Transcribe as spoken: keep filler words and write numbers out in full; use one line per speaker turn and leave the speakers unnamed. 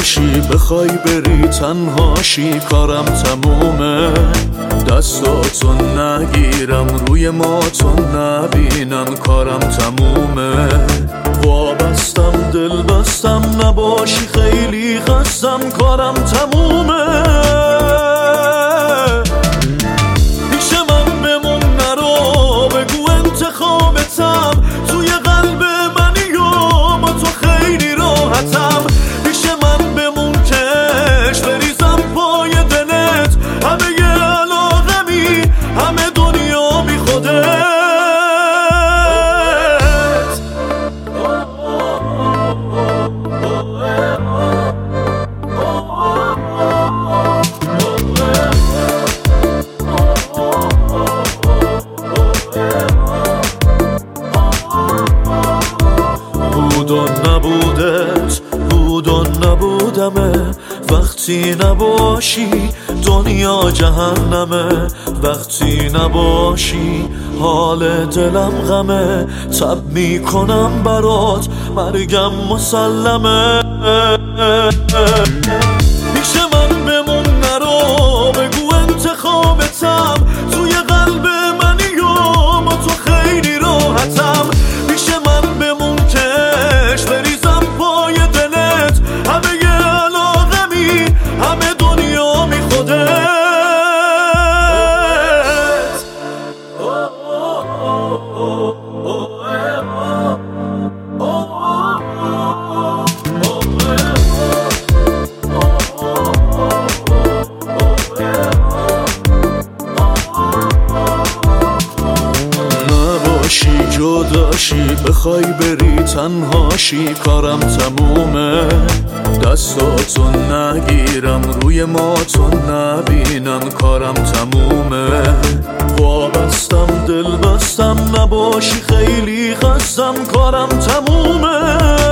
باشی بخوای بری تنهاشی کارم تمومه. دستاتو نگیرم روی ماتو نبینم کارم تمومه. وابستم دل بستم نباشی خیلی خستم کارم تمومه. پیش من بمون نرو بگو انتخابتم توی قلب منی و با تو خیلی راحتم. پیش من بمون کش بریزم پای دلت همه ی علاقمی همه دنیا بی خودت. بود و نبودت بود و نبودمه. وقتی نباشی دنیا جهنمه. وقتی نباشی حال دلم غمه. تب میکنم برات مرگم مسلمه. پیش من بمون نرو بگو انتخابتم توی قلب منی و با تو خیلی راحتم. پیش من بمون کش بریزم پای دلت همه ی علاقمی همه دنیا بی خودت. جداشی بخوای بری تنهاشی کارم تمومه. دستاتو نگیرم روی ماتو نبینم کارم تمومه. وابستم دل بستم نباشی خیلی خستم کارم تمومه.